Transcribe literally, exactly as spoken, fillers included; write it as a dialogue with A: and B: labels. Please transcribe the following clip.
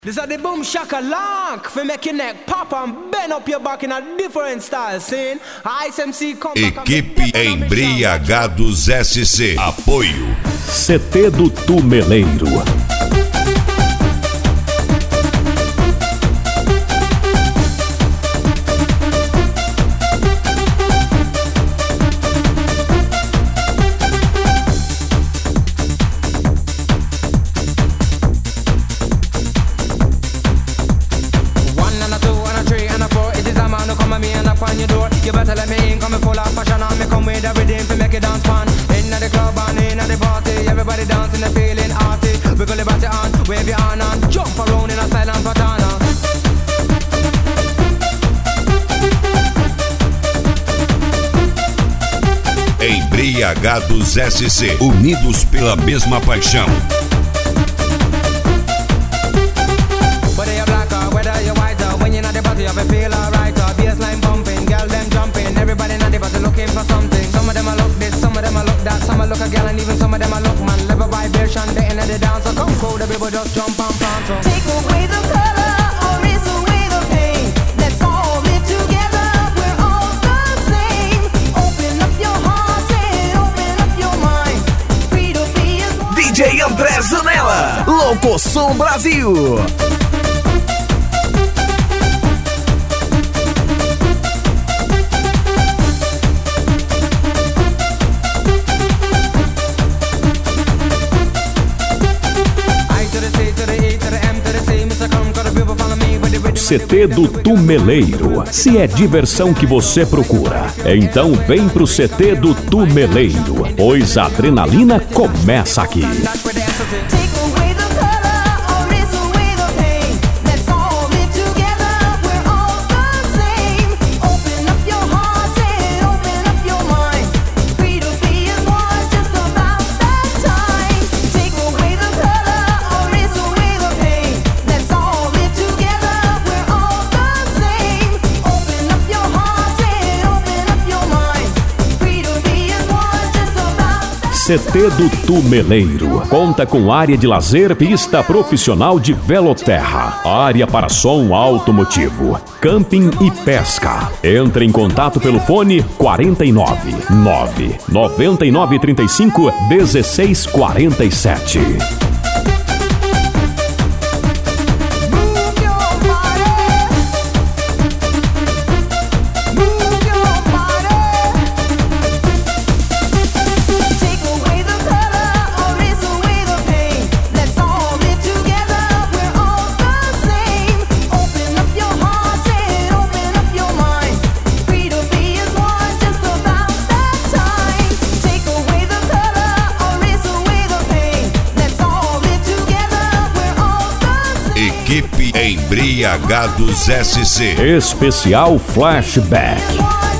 A: This is the boom shaka lock for make your neck pop and bend up your back in a different style, scene. I S M C come back.
B: Equipe Embriagados S C. Apoio
C: C T do Tumeleiro.
A: You better let me in, come full of fashion and me come with a rhythm to make it dance fun. Inna the club and inna the party, everybody dancing and feeling arty. Wiggle your body on, wave your hand and jump around in a style and patana.
B: Embriagados S C, unidos pela mesma paixão.
A: Whether you're black or whether you're white, when you're not the party, you feel alright. Bassline bumping, girl them jumping, everybody not the party looking for something. Some of them a look this, some of them a look that, some a look a girl and even some of them a look man. Level vibration, they in the dance, so come cool, the people just jump and prance. So
D: take away the color or erase away the pain. Let's all live together, we're all the same. Open up your heart and open up your mind. Free to be as one.
E: D J André Zanella, Locosom Brasil.
C: C T do Tumeleiro. Se é diversão que você procura, então vem pro C T do Tumeleiro, pois a adrenalina começa aqui. C T do Tumeleiro conta com área de lazer, pista profissional de veloterra, área para som automotivo, camping e pesca. Entre em contato pelo fone quarenta e nove, nove, noventa e nove, trinta e cinco, dezesseis, quarenta e sete.
B: Equipe Embriagados S C.
C: Especial Flashback.